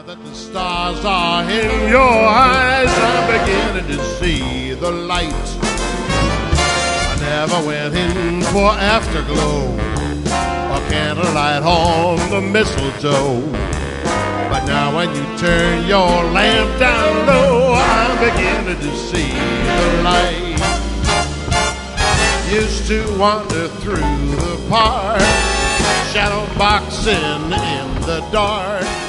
That the stars are in your eyes, I'm beginning to see the light. I never went in for afterglow or candlelight on the mistletoe, but now when you turn your lamp down low, I'm beginning to see the light. Used to wander through the park, shadow boxing in the dark.